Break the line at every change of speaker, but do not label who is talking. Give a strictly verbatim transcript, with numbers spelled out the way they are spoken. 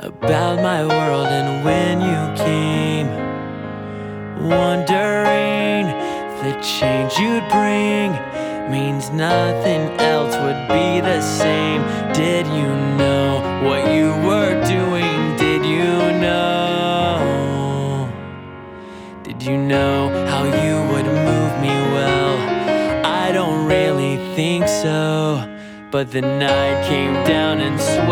about my world and when you came, wondering the change you'd bring means nothing else would be the same. Did you know what you were doing? Did you know? Did you know how you would move me well? I don't really think so, but the night came down and swept